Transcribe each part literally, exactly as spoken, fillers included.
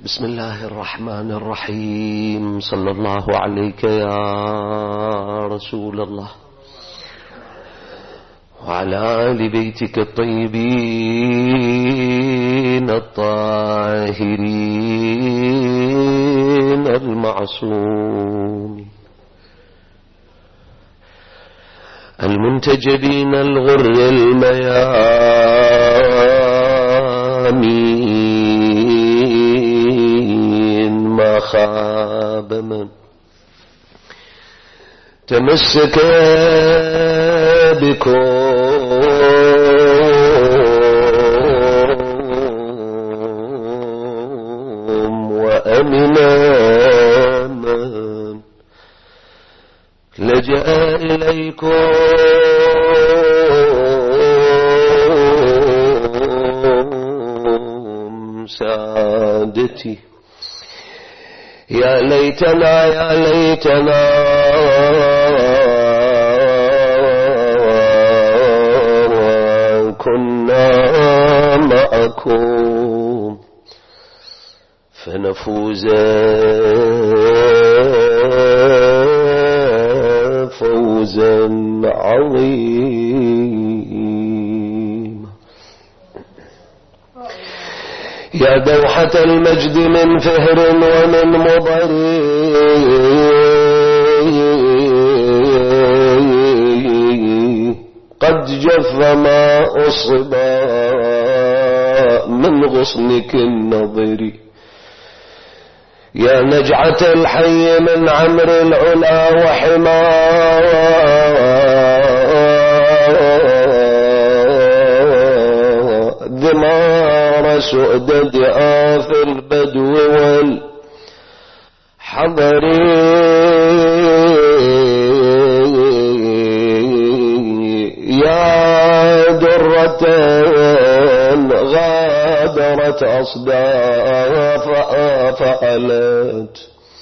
بسم الله الرحمن الرحيم. صلى الله عليك يا رسول الله وعلى آل بيتك الطيبين الطاهرين المعصومين المنتجبين الغر الميامين ما خاب من تمسك بكم وأمنا من لجأ إليكم سادتي. يا ليتنا يا ليتنا كنا معكم فنفوز فوزا عظيما. يا دوحة المجد من فهر ومن مضر قد جف ما أصبى من غصنك النظر. يا نجعة الحي من عمر العلا وحمار ذمار سؤدد آف البدو والحضر. يا درة غادرت أصداف فعلت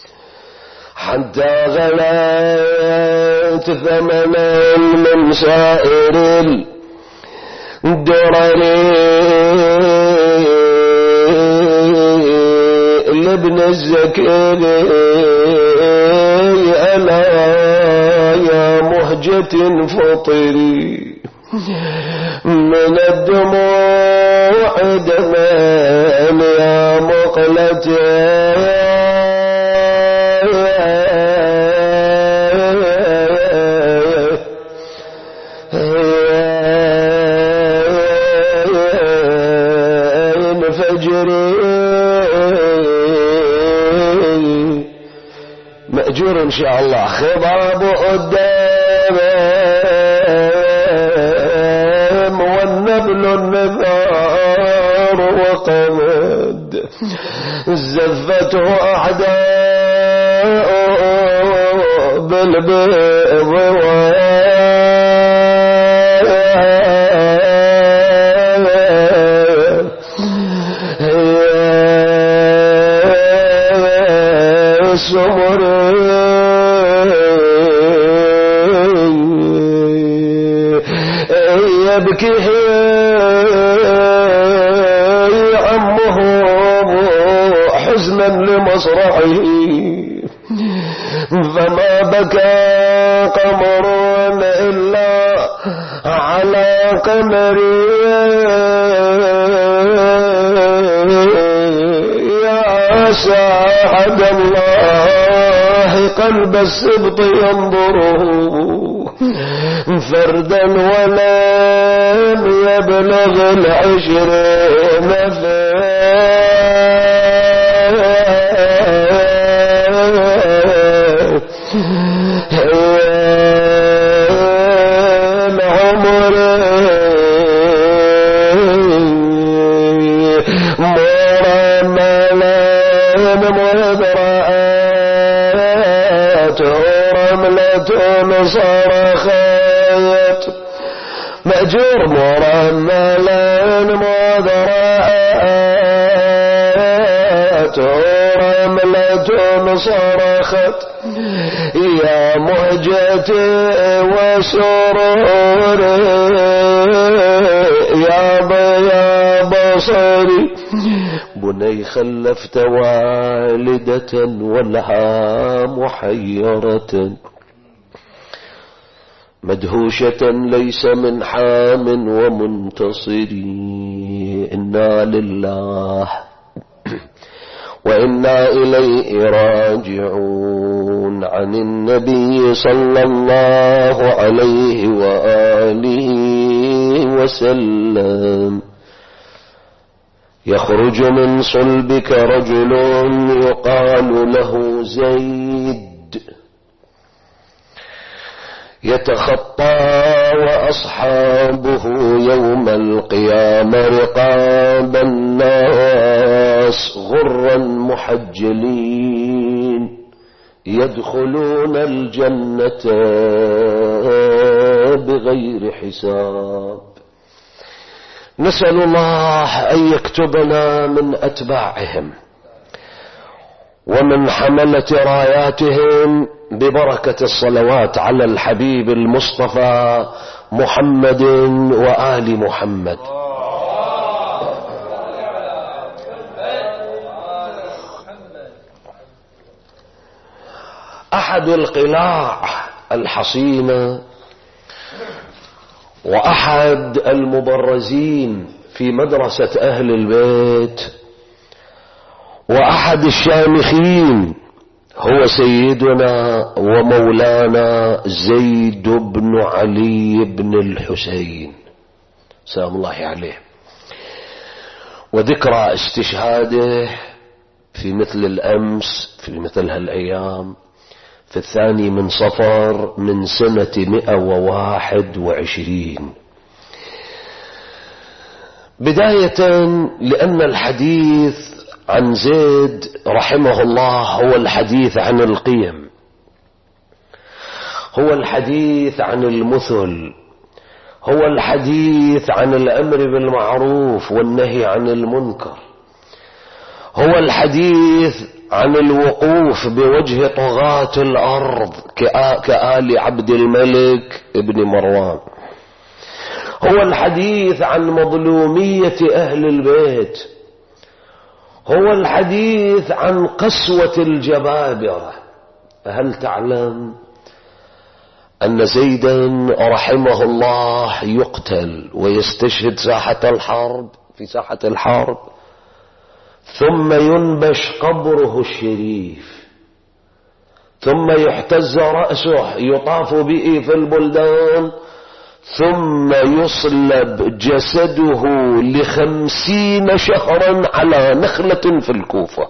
حتى غلت ثمنا من سائر الدرر. لابن الزكي ألا يا مهجة فطري من الدموع دمان يا مقلتي. مأجور إن شاء الله. خضاب قدام والنبل النذار وقمد زفته أعداء بالبيض والسمر. يبكي عمه حزنا لمصرعه فما بكى قمر إلا على قمري. يا ساعد الله قلب السبط ينظره فردا ولم يبلغ العشرين العمر. مرملا مذرآت رملة صرخت مأجور. مرملا مذرآت رملة صرخت يا مهجتي وسروري يا ضياب البصر بني خلفت والدة ولها محيرة مدهوشة ليس من حام ومنتصري إنا لله وإنا إليه راجعون عن النبي صلى الله عليه وآله وسلم يخرج من صلبك رجل يقال له زيد يتخطى وأصحابه يوم القيامة رقاب الناس غرا محجلين يدخلون الجنة بغير حساب. نسأل الله أن يكتبنا من أتباعهم ومن حملة راياتهم ببركة الصلوات على الحبيب المصطفى محمد وآل محمد. أحد القلاع الحصينة وأحد المبرزين في مدرسة أهل البيت وأحد الشامخين هو سيدنا ومولانا زيد بن علي بن الحسين سلام الله عليه، وذكرى استشهاده في مثل الأمس في مثل هالأيام في الثاني من صفر من سنة مئة وواحد وعشرين. بداية لأن الحديث عن زيد رحمه الله هو الحديث عن القيم، هو الحديث عن المثل، هو الحديث عن الأمر بالمعروف والنهي عن المنكر، هو الحديث عن الوقوف بوجه طغاة الأرض كآل عبد الملك ابن مروان، هو الحديث عن مظلومية أهل البيت، هو الحديث عن قسوة الجبابرة. هل تعلم أن زيدا رحمه الله يقتل ويستشهد ساحة الحرب في ساحة الحرب ثم ينبش قبره الشريف ثم يحتز رأسه يطاف به في البلدان ثم يصلب جسده لخمسين شهرا على نخلة في الكوفة.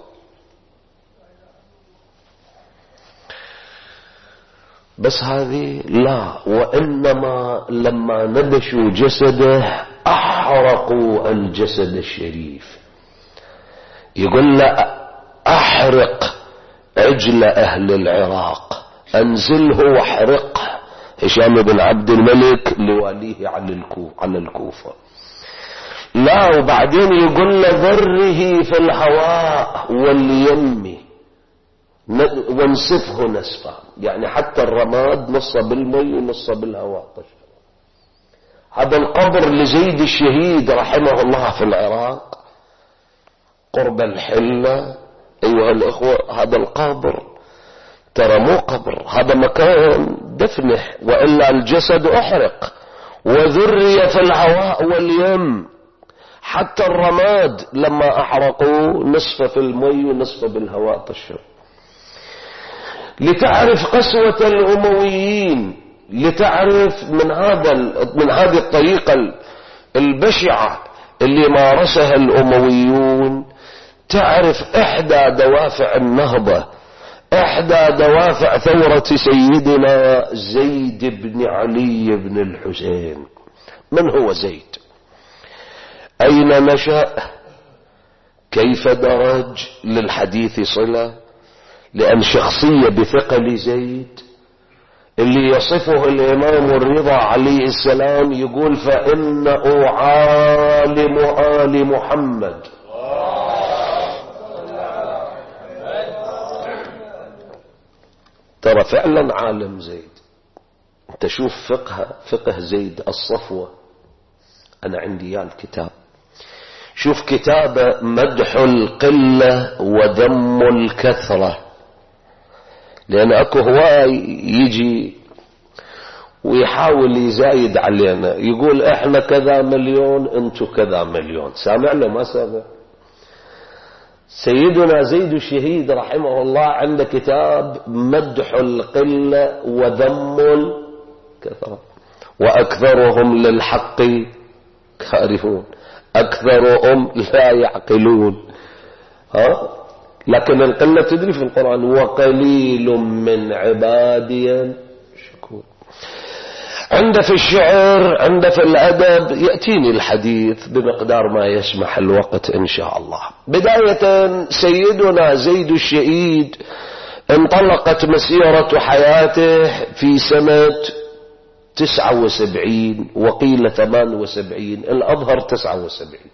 بس هذه لا، وإنما لما نبشوا جسده أحرقوا الجسد الشريف. يقول له أحرق عجل أهل العراق، أنزله واحرقه هشام بن عبد الملك لواليه على الكوفة. لا، وبعدين يقول له ذره في الهواء واليم وانسفه نسفا، يعني حتى الرماد نص بالمي ونص بالهواء. هذا القبر لزيد الشهيد رحمه الله في العراق قرب الحلة. أيها الأخوة، هذا القبر ترى مو قبر، هذا مكان دفنه، وإلا الجسد أحرق وذري في الهواء واليم. حتى الرماد لما أحرقوا نصف في المي ونصف بالهواء طشر. لتعرف قسوة الأمويين، لتعرف من هذا من هذه الطريقة البشعة اللي مارسها الأمويون، تعرف إحدى دوافع النهضة، إحدى دوافع ثورة سيدنا زيد بن علي بن الحسين. من هو زيد؟ أين نشأ؟ كيف درج؟ للحديث صلة، لأن شخصية بثقل زيد اللي يصفه الإمام الرضا عليه السلام يقول فإنه عالم آل محمد. ترى فعلا عالم زيد. انت شوف فقه فقه زيد الصفوة، أنا عندي يا الكتاب، شوف كتابه مدح القلة وذم الكثرة، لأن أكو هواي يجي ويحاول يزايد علينا، يقول احنا كذا مليون انتو كذا مليون. سامع له ما سامع؟ سيدنا زيد الشهيد رحمه الله عنده كتاب مدح القلة وذم الكثرة، وأكثرهم للحق كارهون، أكثرهم لا يعقلون. ها؟ لكن القلة تدري في القرآن وقليل من عبادي شكور. عنده في الشعر، عنده في الأدب، يأتيني الحديث بمقدار ما يسمح الوقت إن شاء الله. بداية سيدنا زيد الشهيد انطلقت مسيرة حياته في سنة تسعة وسبعين، وقيل ثمان وسبعين، الأظهر تسعة وسبعين،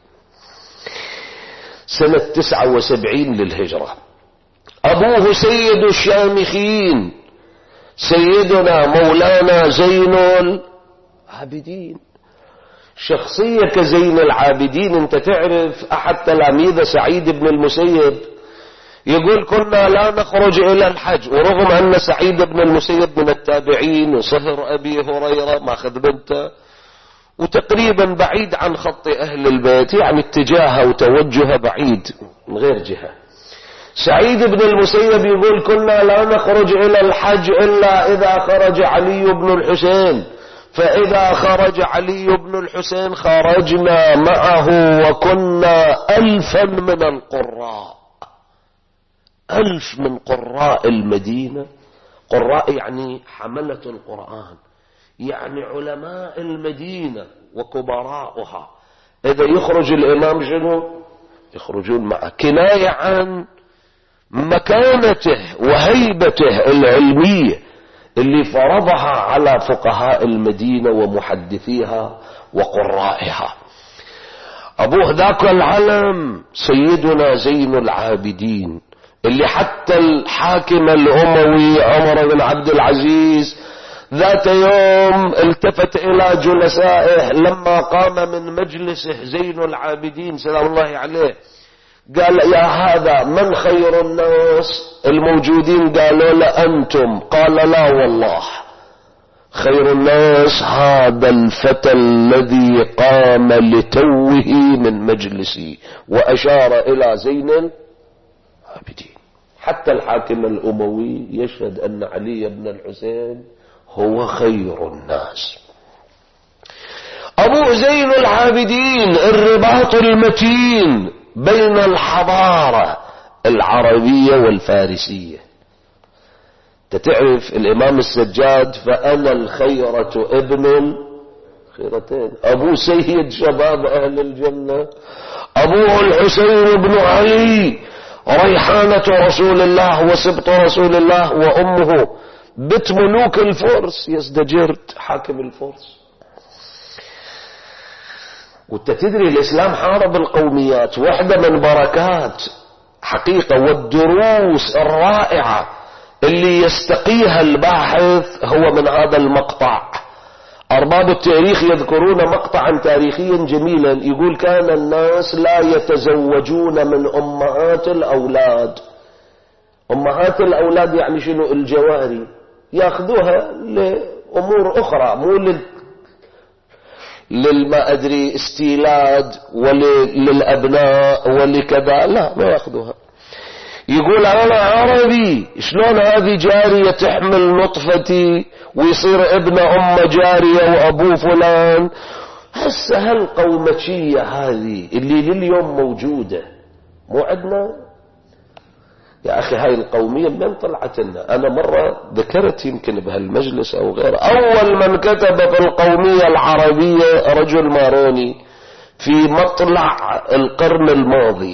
سنة تسعة وسبعين للهجرة. أبوه سيد الشامخين سيدنا مولانا زين العابدين. شخصية كزين العابدين، انت تعرف أحد تلاميذ سعيد بن المسيب يقول كنا لا نخرج إلى الحج، ورغم أن سعيد بن المسيب من التابعين وصهر أبي هريرة ماخذ بنته وتقريبا بعيد عن خط أهل البيت، يعني اتجاهه وتوجهه بعيد من غير جهة. سعيد بن المسيب يقول كنا لا نخرج إلى الحج إلا إذا خرج علي بن الحسين، فإذا خرج علي بن الحسين خرجنا معه، وكنا ألفا من القراء، ألف من قراء المدينة. قراء يعني حملة القرآن، يعني علماء المدينة وكبراؤها. إذا يخرج الإمام شنو؟ يخرجون معه، كناية عن مكانته وهيبته العلمية اللي فرضها على فقهاء المدينة ومحدثيها وقرائها. أبوه ذاك العلم سيدنا زين العابدين، اللي حتى الحاكم الأموي عمر بن عبد العزيز ذات يوم التفت إلى جلسائه لما قام من مجلسه زين العابدين سلام الله عليه، قال يا هذا من خير الناس؟ الموجودين قالوا له أنتم. قال لا والله، خير الناس هذا الفتى الذي قام لتوه من مجلسي، وأشار إلى زين العابدين. حتى الحاكم الأموي يشهد أن علي بن الحسين هو خير الناس. أبو زين العابدين الرباط المتين بين الحضارة العربية والفارسية. تتعرف الإمام السجاد فأنا الخيرة ابن الخيرتين، أبو سيد شباب أهل الجنة، أبوه الحسين بن علي ريحانة رسول الله وسبط رسول الله، وأمه بنت ملوك الفرس يزدجرد حاكم الفرس. وانت تدري الإسلام حارب القوميات، واحدة من بركات حقيقة والدروس الرائعة اللي يستقيها الباحث هو من هذا المقطع. أرباب التاريخ يذكرون مقطعا تاريخيا جميلا يقول كان الناس لا يتزوجون من أمهات الأولاد. أمهات الأولاد يعني شنو؟ الجواري، يأخذوها لأمور أخرى، مو لل للما أدري استيلاد وللأبناء ولكذا، لا ما يأخذوها. يقول أنا عربي، شلون هذه جارية تحمل نطفتي ويصير ابن أم جارية وأبوه فلان؟ هسه هالقومشية هذه اللي لليوم موجودة مو عندنا يا أخي. هاي القومية من طلعت لنا؟ أنا مرة ذكرت يمكن بهالمجلس أو غيره، أول من كتب في القومية العربية رجل ماروني في مطلع القرن الماضي.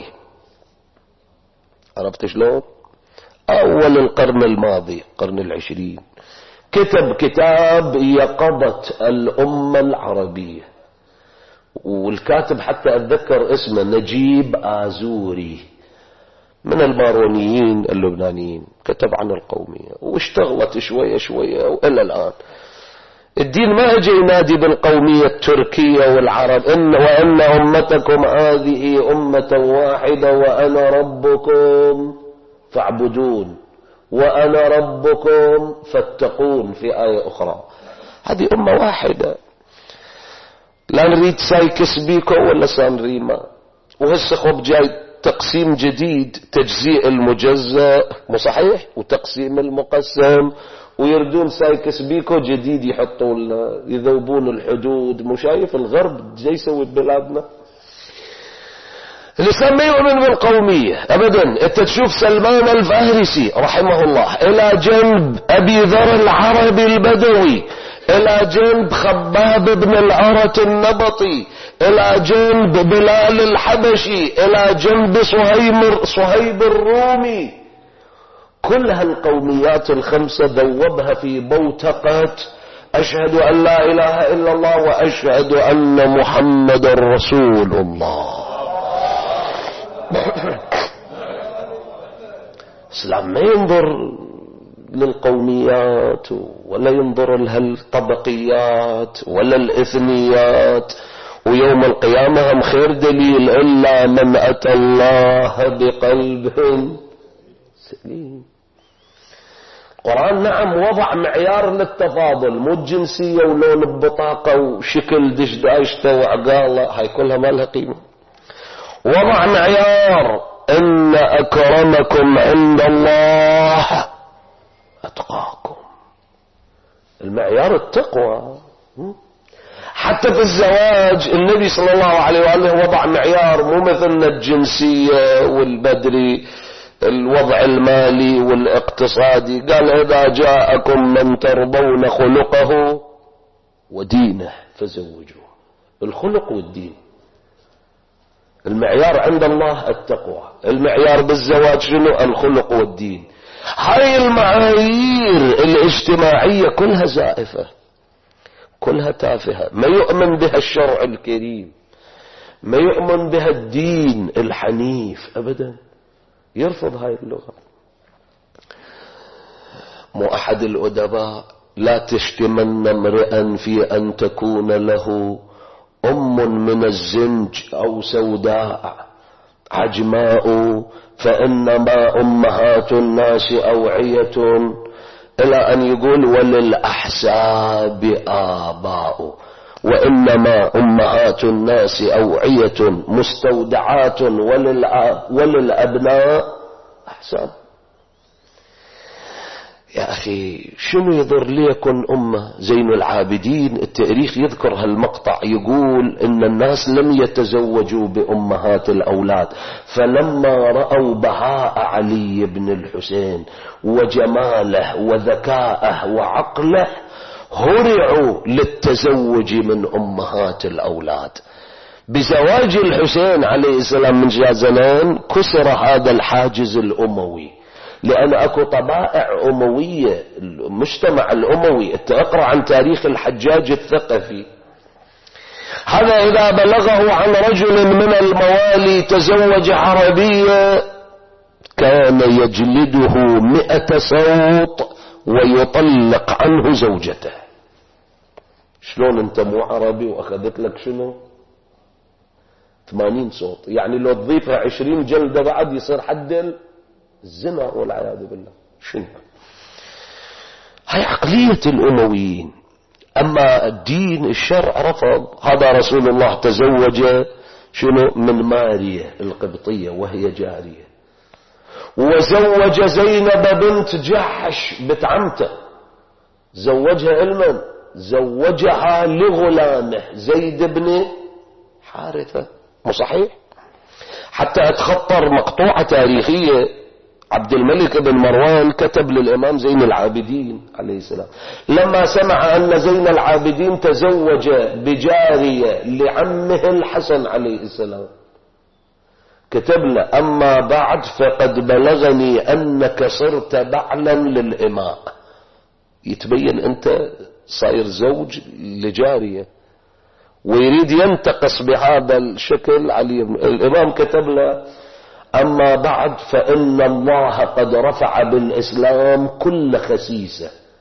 عرفت شلون؟ أول القرن الماضي، القرن العشرين، كتب كتاب يقظة الأمة العربية، والكاتب حتى أتذكر اسمه نجيب آزوري، من المارونيين اللبنانيين، كتب عن القومية واشتغلت شوية شوية وإلى الآن. الدين ما اجى ينادي بالقومية التركية والعرب، إن وإن أمتكم هذه أمة واحدة وأنا ربكم فاعبدون وأنا ربكم فاتقون في آية أخرى. هذه أمة واحدة، لا نريد سايكس بيكو ولا سانريما. وهسه خب جاي تقسيم جديد، تجزيء المجزأ مو صحيح وتقسيم المقسم، ويردون سايكس بيكو جديد يحطوا لنا، يذوبون الحدود. مو شايف الغرب جاي يسوي ببلادنا؟ الإسلام ما يؤمن بالقومية أبدا. أنت تشوف سلمان الفارسي رحمه الله إلى جنب أبي ذر العربي البدوي، إلى جنب خباب بن العرة النبطي، إلى جنب بلال الحبشي، إلى جنب صهيب صهيب الرومي. كل هالقوميات الخمسة ذوبها في بوتقة أشهد أن لا إله إلا الله وأشهد أن محمد رسول الله. الإسلام ما ينظر للقوميات ولا ينظر لها الطبقيات ولا الإثنيات، ويوم القيامة هم خير دليل إلا من أتى الله بقلب سليم. القرآن نعم وضع معيار للتفاضل، مو الجنسية ولون البطاقة وشكل دشداشته وعقاله، هاي كلها ما لها قيمة. وضع معيار إن أكرمكم عند الله أتقاكم. المعيار التقوى. حتى في الزواج النبي صلى الله عليه وآله وضع معيار، مو مثلنا الجنسية والبدري الوضع المالي والاقتصادي. قال إذا جاءكم من ترضون خلقه ودينه فزوجوه. الخلق والدين. المعيار عند الله التقوى، المعيار بالزواج شنو؟ الخلق والدين. هاي المعايير الاجتماعية كلها زائفة، كلها تافهة، ما يؤمن بها الشرع الكريم، ما يؤمن بها الدين الحنيف أبدا، يرفض هاي اللغة. مو أحد الأدباء لا تشتمن امرئا في أن تكون له أم من الزنج أو سوداء عجماء، فإنما أمهات الناس أوعية، إلى أن يقول وللأحساب آباء، وإنما أمهات الناس أوعية مستودعات وللأبناء أحساب. يا أخي شنو يضر ليكن أمة؟ زين العابدين التاريخ يذكر هالمقطع، يقول إن الناس لم يتزوجوا بأمهات الأولاد، فلما رأوا بهاء علي بن الحسين وجماله وذكاءه وعقله هرعوا للتزوج من أمهات الأولاد. بزواج الحسين عليه السلام من جازنان كسر هذا الحاجز الأموي، لأن أكو طبائع أموية. المجتمع الأموي انت اقرأ عن تاريخ الحجاج الثقفي، هذا إذا بلغه عن رجل من الموالي تزوج عربية كان يجلده مئة صوت ويطلق عنه زوجته. شلون انت مو عربي واخذت لك شنو ثمانين صوت؟ يعني لو تضيفها عشرين جلدة بعد يصير حد الزنا والعياذ بالله. شنو هاي عقلية الأمويين. أما الدين الشرع رفض. هذا رسول الله تزوج شنو من مارية القبطية وهي جارية، وزوج زينب بنت جحش بنت عمته، زوجها علما، زوجها لغلامه زيد بن حارثة. مو صحيح؟ حتى اتخطر مقطوعة تاريخية، عبد الملك بن مروان كتب للإمام زين العابدين عليه السلام لما سمع أن زين العابدين تزوج بجارية لعمه الحسن عليه السلام، كتب له أما بعد فقد بلغني أنك صرت بعلا للإماء. يتبين أنت صاير زوج لجارية ويريد ينتقص بهذا الشكل علي. الإمام كتب له أما بعد فإن الله قد رفع بالإسلام كل خسيسة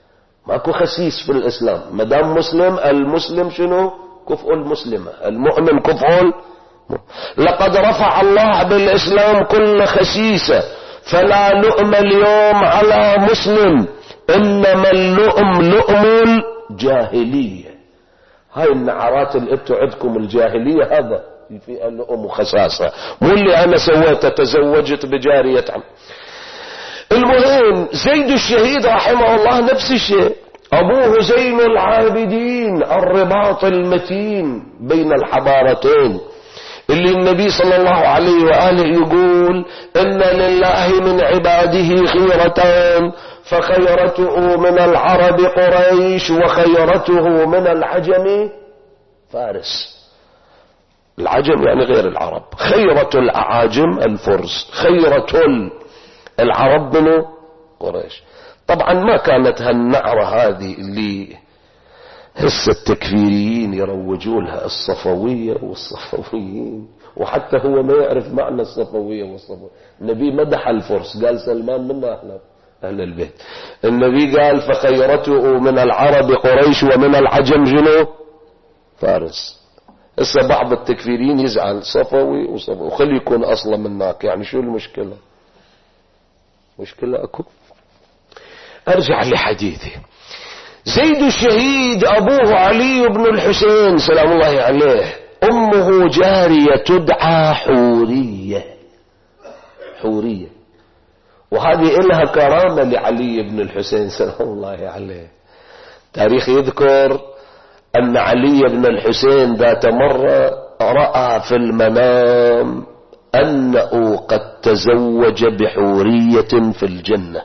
ماكو خسيس في الإسلام، مدام مسلم المسلم شنو؟ كفء المسلمة، المؤمن كفء. لقد رفع الله بالإسلام كل خسيسة، فلا لؤم اليوم على مسلم، إنما اللؤم لؤم الجاهلية. هاي النعرات اللي ابتعدكم الجاهلية، هذا في اللؤم وخساسة، مو اللي أنا سويته تزوجت بجارية عم. المهم زيد الشهيد رحمه الله نفس الشيء، أبوه زين العابدين، الرباط المتين بين الحضارتين، اللي النبي صلى الله عليه وآله يقول إن لله من عباده خيرتان، فخيرته من العرب قريش وخيرته من العجم فارس. العجم يعني غير العرب، خيرة الأعاجم الفرس، خيرة العرب منه قريش. طبعا ما كانت هالنعرة هذه اللي هسه التكفيريين يروجوا لها، الصفوية والصفويين، وحتى هو ما يعرف معنى الصفوية والصفوية. النبي مدح الفرس، قال سلمان منا احنا أهل البيت. النبي قال فخيرته من العرب قريش ومن العجم جنو فارس. هسه بعض التكفيريين يزعل صفوي وصفوي، وخلي يكون أصلا منك، يعني شو المشكلة؟ مشكلة أكو. أرجع لحديثي. زيد الشهيد أبوه علي بن الحسين سلام الله عليه، أمه جارية تدعى حورية. حورية، وهذه إلها كرامة لعلي بن الحسين سلام الله عليه. تاريخ يذكر أن علي بن الحسين ذات مرة رأى في المنام أنه قد تزوج بحورية في الجنة.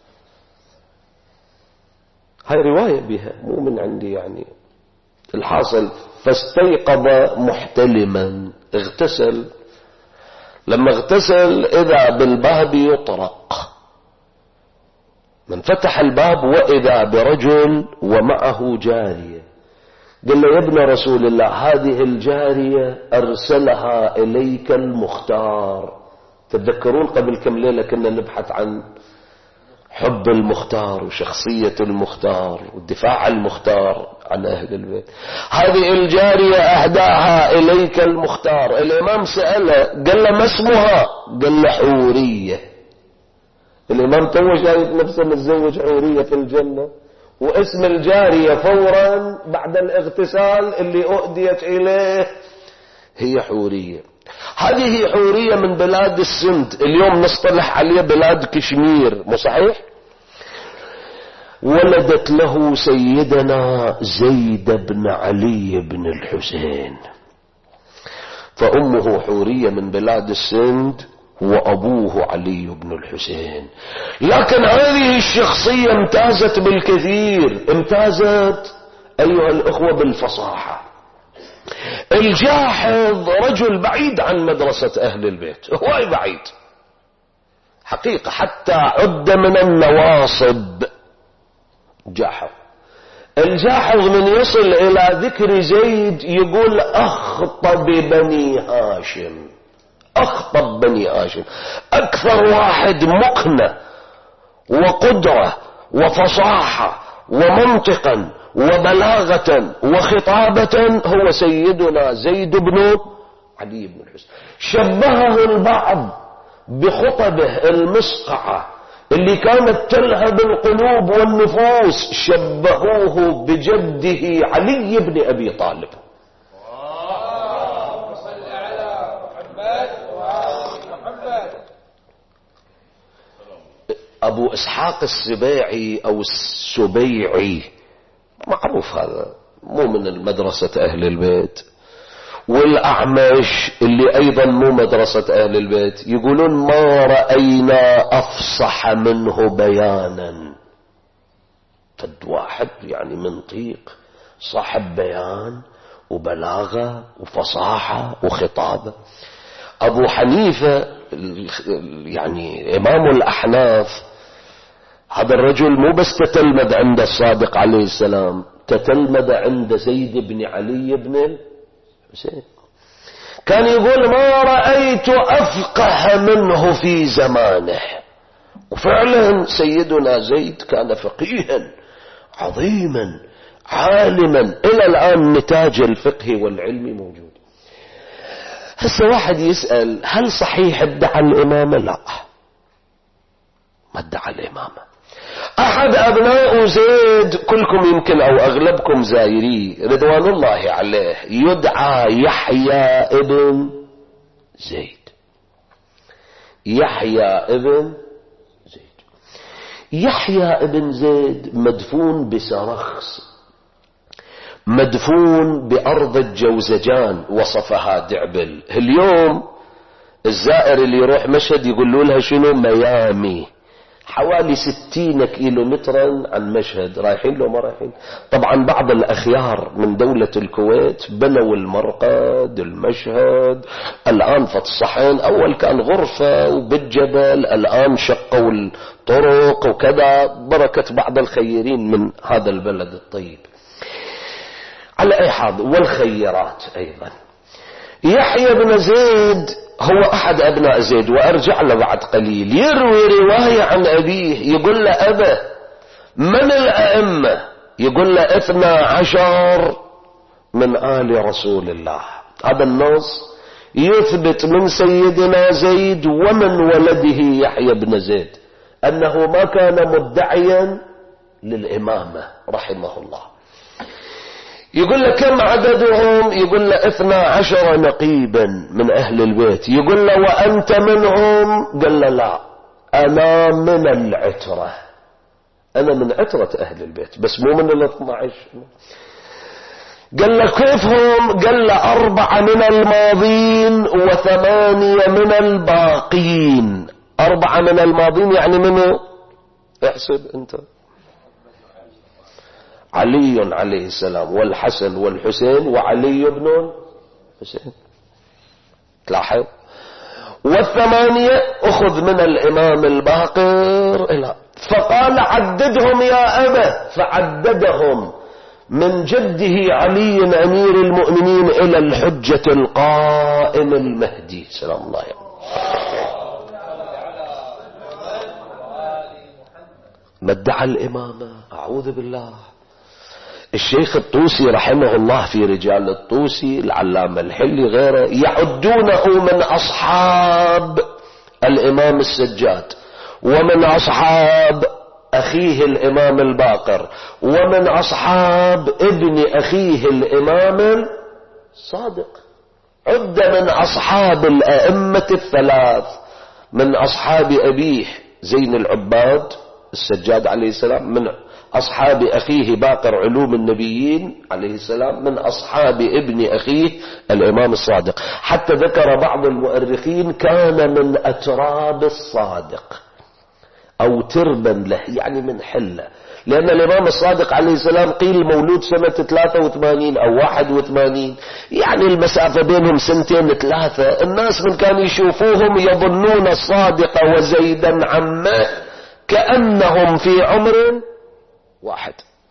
هاي رواية بها مو من عندي يعني. الحاصل فاستيقظ محتلما، اغتسل، لما اغتسل إذا بالباب يطرق، من فتح الباب وإذا برجل ومعه جارية. قال له يا ابن رسول الله هذه الجارية أرسلها إليك المختار. تتذكرون قبل كم ليلة كنا نبحث عن حب المختار وشخصية المختار والدفاع المختار عن أهل البيت. هذه الجارية أهداها إليك المختار. الإمام سأله قال له ما اسمها؟ قال له حورية. الإمام تو شايف نفسه متزوج حورية في الجنة، واسم الجارية فورا بعد الاغتسال اللي أهديت إليه هي حورية. هذه حورية من بلاد السند، اليوم نصطلح عليه بلاد كشمير، مو صحيح؟ ولدت له سيدنا زيد بن علي بن الحسين، فأمه حورية من بلاد السند وأبوه علي بن الحسين. لكن هذه الشخصية امتازت بالكثير، امتازت أيها الأخوة بالفصاحة. الجاحظ رجل بعيد عن مدرسة أهل البيت، هو بعيد حقيقة، حتى عد من النواصب. جاحظ الجاحظ من يصل إلى ذكر زيد يقول أخطب بني هاشم، أخطب بني هاشم. أكثر واحد مقنع وقدرة وفصاحة ومنطقا وبلاغة وخطابة هو سيدنا زيد بن علي بن الحسين. شبهه البعض بخطبه المصقعة اللي كانت تلهب القلوب والنفوس، شبهوه بجده علي بن أبي طالب. أبو إسحاق السبيعي أو السبيعي معروف، هذا مو من المدرسة أهل البيت. والأعمش اللي أيضا مو مدرسة أهل البيت، يقولون ما رأينا أفصح منه بيانا. فد واحد يعني منطيق، صاحب بيان وبلاغة وفصاحة وخطابة. أبو حنيفة يعني إمام الأحناف، هذا الرجل مو بس تتلمذ عند الصادق عليه السلام، تتلمذ عند زيد بن علي بن الحسين. كان يقول ما رأيت أفقه منه في زمانه. وفعلا سيدنا زيد كان فقيها عظيما عالما، إلى الآن نتاج الفقه والعلم موجود. هسه واحد يسأل هل صحيح ادعى الإمامة؟ لا، ما ادعى الإمامة. أحد أبناء زيد، كلكم يمكن أو أغلبكم زايري رضوان الله عليه، يدعى يحيى ابن زيد. يحيى ابن زيد يحيى ابن زيد مدفون بسرخس، مدفون بأرض الجوزجان، وصفها دعبل. اليوم الزائر اللي يروح مشهد يقولوا لها شنو؟ ميامي، حوالي ستين كيلو مترا عن مشهد. رايحين لو ما رايحين؟ طبعا بعض الأخيار من دولة الكويت بنوا المرقد، المشهد، الآن فتصحن. أول كان غرفة وبالجبل، الآن شقوا الطرق وكذا، بركة بعض الخيرين من هذا البلد الطيب. على أي حال، والخيرات أيضا. يحيى بن زيد هو أحد أبناء زيد، وأرجع له بعد قليل. يروي رواية عن أبيه، يقول له أبا من الأئمة؟ يقول له اثنا عشر من آل رسول الله. هذا النص يثبت من سيدنا زيد ومن ولده يحيى بن زيد أنه ما كان مدعيا للإمامة رحمه الله. يقول له كم عددهم؟ يقول له اثنا عشر نقيبا من أهل البيت. يقول له وأنت منهم؟ قال له لا، أنا من العترة، أنا من عترة أهل البيت، بس مو من الاثنى عشر. قال له كيف هم؟ قال له أربعة من الماضين وثمانية من الباقين. أربعة من الماضين يعني منه؟ احسب أنت. علي عليه السلام والحسن والحسين وعلي بن الحسين، تلاحظ. والثمانية أخذ من الإمام الباقر إلى. فقال عددهم يا أبا، فعددهم من جده علي أمير المؤمنين إلى الحجة القائم المهدي سلام الله عليه. ما ادعى الإمامة؟ أعوذ بالله. الشيخ الطوسي رحمه الله في رجال الطوسي، العلامة الحلي غيره، يعدونه من أصحاب الإمام السجاد، ومن أصحاب أخيه الإمام الباقر، ومن أصحاب ابن أخيه الإمام الصادق. عد من أصحاب الأئمة الثلاث، من أصحاب أبيه زين العباد السجاد عليه السلام، من أصحاب أخيه باقر علوم النبيين عليه السلام، من أصحاب ابن أخيه الإمام الصادق. حتى ذكر بعض المؤرخين كان من أتراب الصادق أو تربا له، يعني من حلة، لأن الإمام الصادق عليه السلام قيل مولود سنة ثلاثة وثمانين أو واحد وثمانين، يعني المسافة بينهم سنتين ثلاثة. الناس من كانوا يشوفوهم يظنون الصادق وزيدا عمه كأنهم في عمر واحد.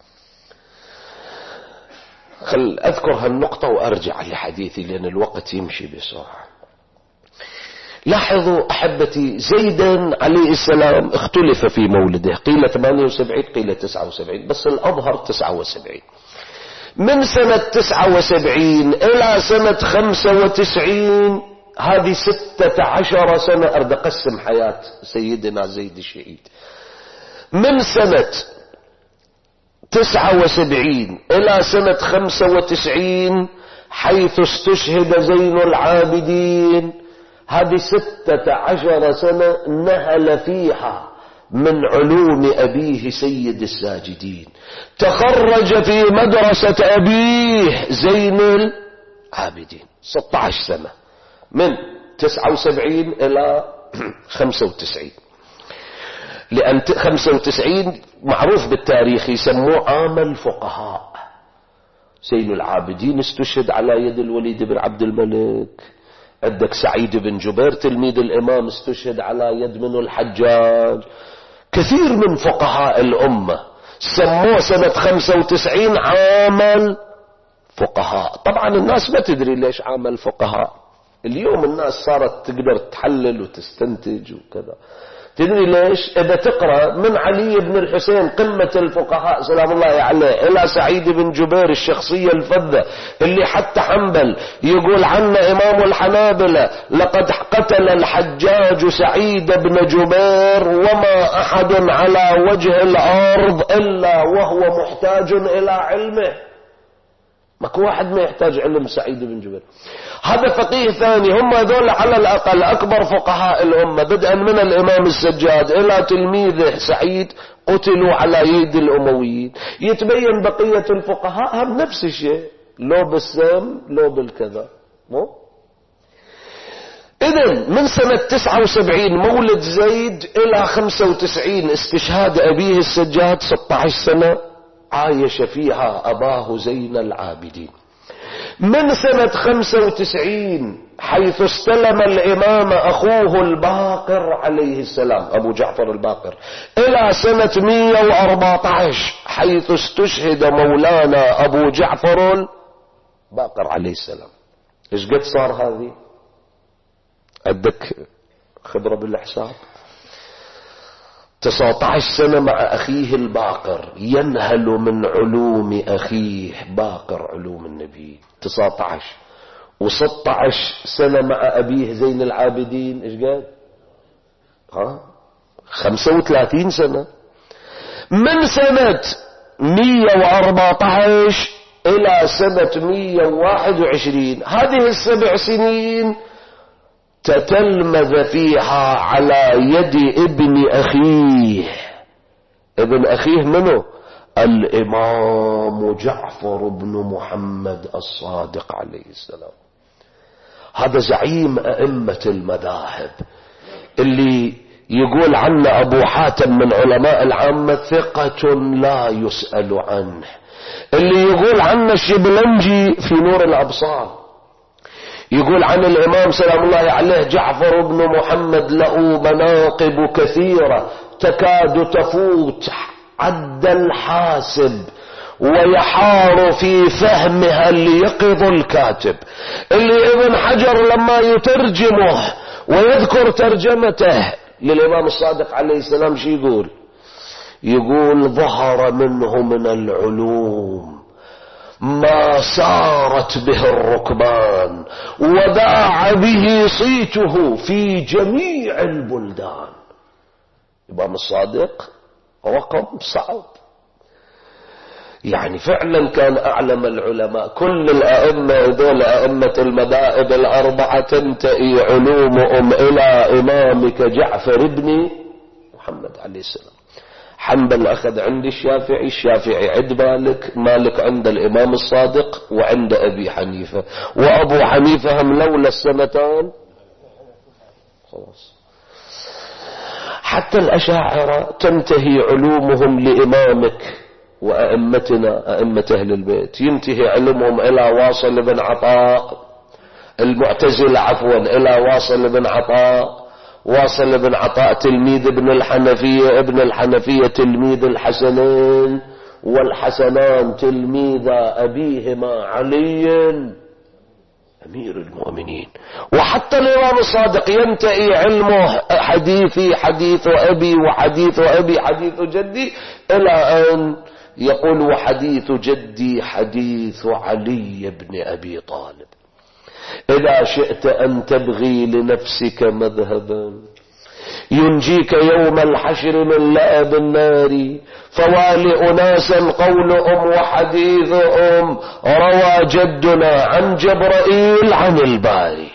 خل أذكر هالنقطة وأرجع لحديثي لأن الوقت يمشي بسرعة. لاحظوا أحبتي، زيدا عليه السلام اختلف في مولده، قيل ثمانية وسبعين قيل تسعة وسبعين، بس الأظهر تسعة وسبعين. من سنة تسعة وسبعين إلى سنة خمسة وتسعين، هذه ستة عشر سنة. أريد أقسم حياة سيدنا زيد الشهيد من سنة تسعة وسبعين إلى سنة خمسة وتسعين حيث استشهد زين العابدين. هذه ستة عشر سنة نهل فيها من علوم أبيه سيد الساجدين. تخرج في مدرسة أبيه زين العابدين ستة عشر سنة، من تسعة وسبعين إلى خمسة وتسعين. لأن خمسة وتسعين معروف بالتاريخ يسموه عام الفقهاء. زين العابدين استشهد على يد الوليد بن عبد الملك. عندك سعيد بن جبير تلميذ الإمام استشهد على يد منه الحجاج. كثير من فقهاء الأمة سموه سنة خمسة وتسعين عام الفقهاء. طبعا الناس ما تدري ليش عام الفقهاء، اليوم الناس صارت تقدر تحلل وتستنتج وكذا. تدري ليش؟ إذا تقرأ من علي بن الحسين قمة الفقهاء سلام الله عليه إلى سعيد بن جبير الشخصية الفذة اللي حتى حنبل يقول عنه إمام الحنابلة لقد قتل الحجاج سعيد بن جبير وما أحد على وجه الأرض إلا وهو محتاج إلى علمه. ماكو واحد ما يحتاج علم سعيد بن جبير. هذا فقيه ثاني. هم هذول على الأقل أكبر فقهاء الأمة بدءا من الإمام السجاد إلى تلميذه سعيد قتلوا على يد الأمويين. يتبين بقية الفقهاء هم نفس الشيء، لو بالسم لو بالكذا. مو إذن من سنة تسعة وسبعين مولد زيد إلى خمسة وتسعين استشهاد أبيه السجاد ستة عشر سنة عايش فيها أباه زين العابدين. من سنة خمسة وتسعين حيث استلم الإمام أخوه الباقر عليه السلام أبو جعفر الباقر إلى سنة مئة وأربعة عشر حيث استشهد مولانا أبو جعفر الباقر عليه السلام. إيش قد صار هذه؟ عندك خبرة بالحساب؟ تسعة عشر سنة مع أخيه الباقر ينهل من علوم أخيه باقر علوم النبي. تسعة عشر وستة عشر سنة مع أبيه زين العابدين. إيش قال؟ ها خمسة وثلاثين سنة. من سنة مئة وأربعة عشر إلى سنة مئة وواحد وعشرين هذه السبع سنين تتلمذ فيها على يد ابن أخيه. ابن أخيه منه؟ الإمام جعفر بن محمد الصادق عليه السلام. هذا زعيم أئمة المذاهب اللي يقول عنه أبو حاتم من علماء العامة ثقة لا يسأل عنه. اللي يقول عنه الشبلنجي في نور الأبصار يقول عن الإمام سلام الله عليه جعفر بن محمد له مناقب كثيرة تكاد تفوت عد الحاسب ويحار في فهمها ليقظ الكاتب. اللي ابن حجر لما يترجمه ويذكر ترجمته للإمام الصادق عليه السلام شي يقول؟ يقول ظهر منه من العلوم ما سارت به الركبان وذاع به صيته في جميع البلدان. الإمام الصادق رقم صعب، يعني فعلا كان أعلم العلماء. كل الأئمة دول أئمة المذاهب الأربعة تنتهي علومهم إلى إمامك جعفر بن محمد عليه السلام. حنبل أخذ عند الشافعي، الشافعي عند مالك، مالك عند الإمام الصادق وعند أبي حنيفة، وأبو حنيفة هم لولا السنتان خلاص. حتى الأشاعرة تنتهي علومهم لإمامك وأئمتنا أئمة أهل البيت ينتهي علمهم إلى واصل بن عطاء. المعتزلة عفوا إلى واصل بن عطاء. واصل بن عطاء تلميذ ابن الحنفية، ابن الحنفية تلميذ الحسنين، والحسنان تلميذ أبيهما علي أمير المؤمنين. وحتى الإمام الصادق ينتهي علمه حديثي حديث أبي وحديث أبي حديث جدي إلى أن يقول وحديث جدي حديث علي بن أبي طالب. إذا شئت أن تبغي لنفسك مذهبا ينجيك يوم الحشر من لأب النار فوالئ ناسا قولهم وحديثهم روى جدنا عن جبرائيل عن الباري.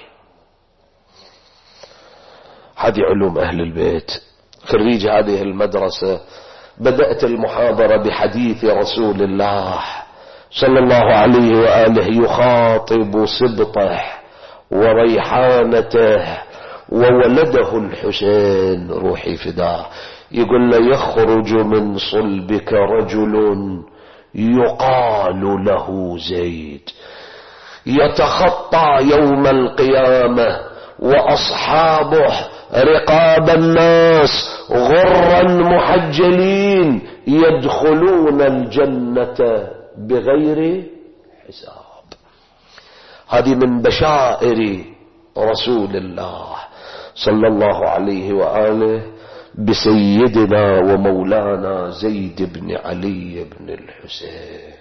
هذه علوم أهل البيت. خريج هذه المدرسة بدأت المحاضرة بحديث رسول الله صلى الله عليه وآله يخاطب سبطه وريحانته وولده الحسين روحي فداه. يقول له يخرج من صلبك رجل يقال له زيد يتخطى يوم القيامة وأصحابه رقاب الناس غرا محجلين يدخلون الجنة بغير حساب. هذه من بشائر رسول الله صلى الله عليه وآله بسيدنا ومولانا زيد بن علي بن الحسين.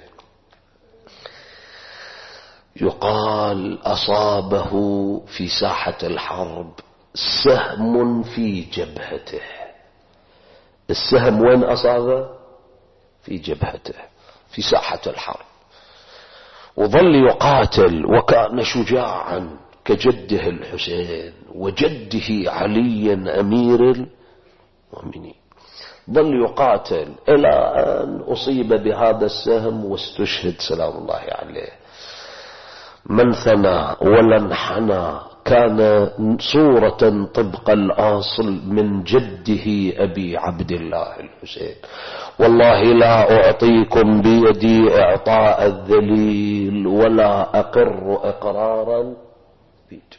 يقال أصابه في ساحة الحرب سهم في جبهته. السهم وين أصابه؟ في جبهته في ساحة الحرب، وظل يقاتل وكان شجاعا كجده الحسين وجده علي أمير المؤمنين. ظل يقاتل إلى أن أصيب بهذا السهم واستشهد سلام الله عليه. من ثنى ولا انحنى كان صورة طبق الأصل من جده أبي عبد الله الحسين. والله لا أعطيكم بيدي إعطاء الذليل ولا أقر إقرارا بيد.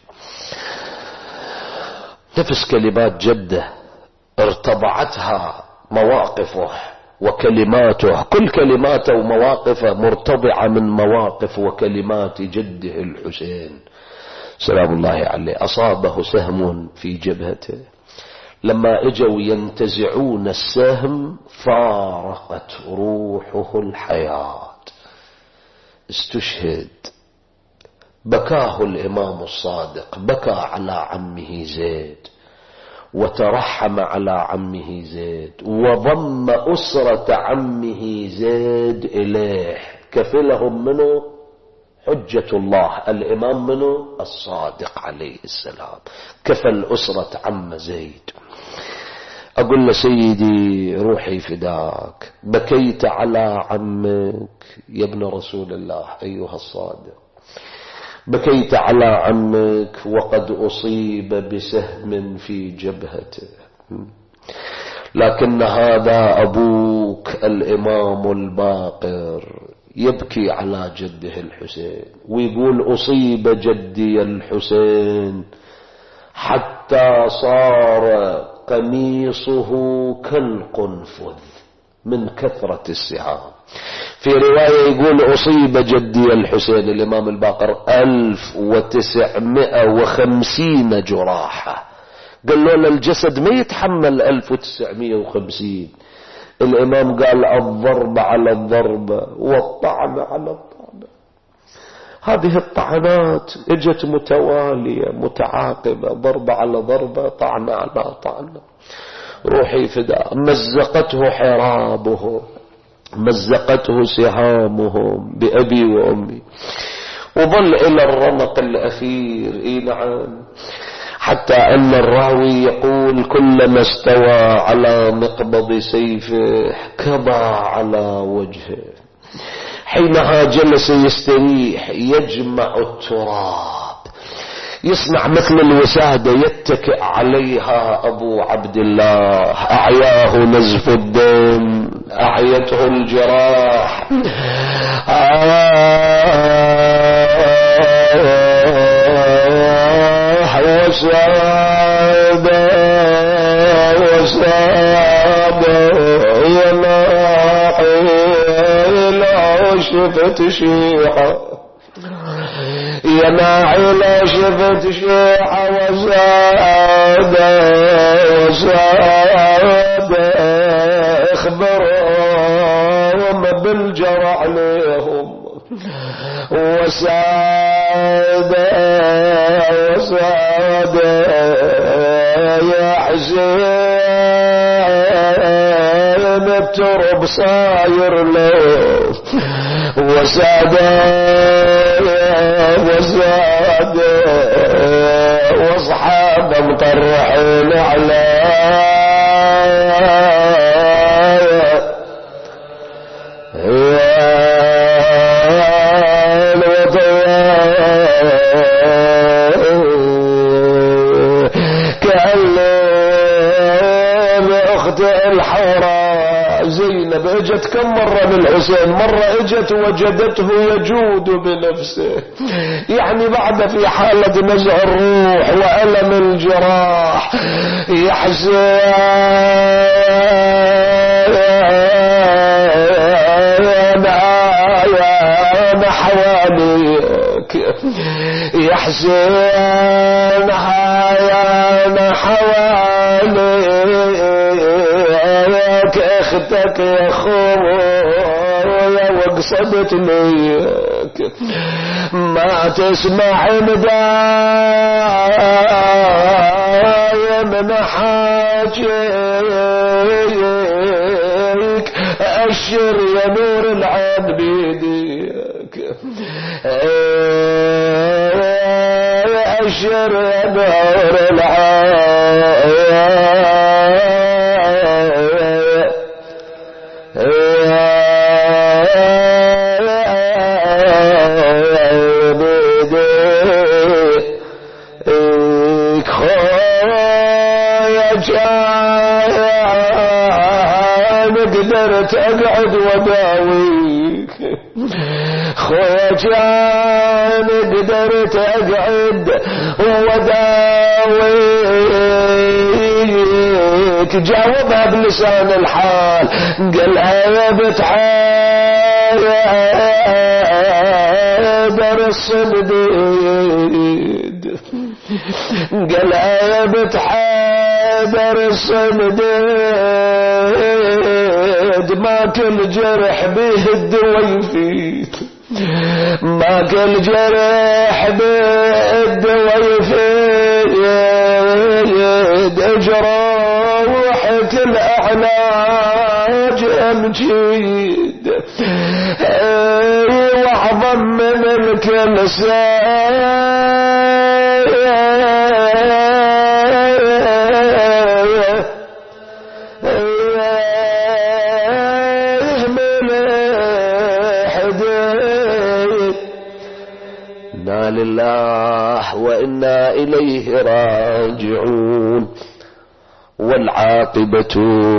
نفس كلمات جده ارتضعتها مواقفه وكلماته، كل كلماته ومواقفه مرتضعة من مواقف وكلمات جده الحسين سلام الله عليه. أصابه سهم في جبهته، لما اجوا ينتزعون السهم فارقت روحه الحياة، استشهد. بكاه الإمام الصادق، بكى على عمه زيد وترحم على عمه زيد وضم أسرة عمه زيد إليه، كفلهم منه حجة الله الإمام منه الصادق عليه السلام، كفل أسرة عم زيد. أقول له سيدي روحي فداك، بكيت على عمك يا ابن رسول الله أيها الصادق، بكيت على عمك وقد أصيب بسهم في جبهته، لكن هذا أبوك الإمام الباقر يبكي على جده الحسين ويقول أصيب جدي الحسين حتى صار قميصه كالقنفذ من كثرة السهام. في رواية يقول أصيب جدي الحسين الإمام الباقر ألف وتسعمائة وخمسين جراحة. قال له الجسد ما يتحمل ألف وتسعمائة وخمسين. الإمام قال الضرب على الضربة والطعن على الطعنة. هذه الطعنات اجت متوالية متعاقبة، ضرب على ضربة، طعن على طعنة. روحي فداء. مزقته حرابهم، مزقته سهامهم بأبي وأمي، وظل إلى الرمق الأخير. إيه نعم، حتى أن الراوي يقول كلما استوى على مقبض سيفه كبى على وجهه. حينها جلس يستريح يجمع التراب، يصنع مثل الوسادة يتكئ عليها أبو عبد الله. أعياه نزف الدم، أعيته الجراح، وسادة وسادة يناحي لا شفت شيحة، يناحي لا شفت شيحة، وسادة وسادة اخبرهم بالجرع عليهم، وسادة وسادة يا حسين الترب صاير له، وسادة وسادة واصحاب مطرحين على اجت كم مرة للحسين، مرة اجت وجدته يجود بنفسه، يعني بعد في حالة نزع الروح وألم الجراح. يا حسين حواليك يا حسين حيانا حواليك اختك يا خويا وقصدت ليك ما تسمع ندايا من حاجيك أشر يا نور العين بيديك أشر يا نور العين قدرت اقعد وداويك خويا جان قدرت اقعد وداويك جاوبها بلسان الحال قالها يا بنت حيدر الصنديد قالها يا بنت حيدر الصنديد ما كل جرح به الدوا يفيد ما كل جرح به الدوا يفيد اجروحك الأعلاج امجيد واعظم من الكل لله وإنا إليه راجعون والعاقبة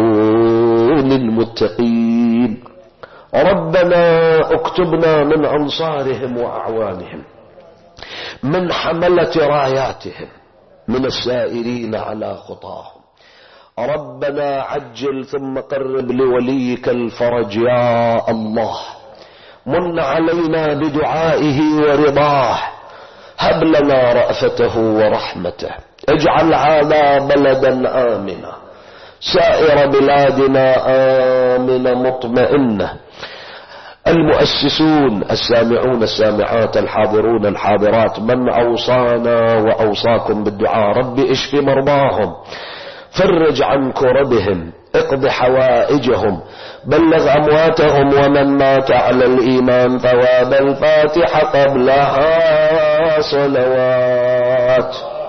للمتقين. ربنا اكتبنا من أنصارهم وأعوانهم من حملة راياتهم من السائرين على خطاهم. ربنا عجل ثم قرب لوليك الفرج يا الله. من علينا بدعائه ورضاه. هب لنا رأفته ورحمته. اجعل هذا بلدا آمنا سائر بلادنا آمنة مطمئنة. المؤسسون السامعون السامعات الحاضرون الحاضرات من أوصانا وأوصاكم بالدعاء رب اشف مرضاهم فرج عن كربهم اقض حوائجهم بلغ أمواتهم ومن مات على الإيمان ثواب الفاتحة قبلها صلوات.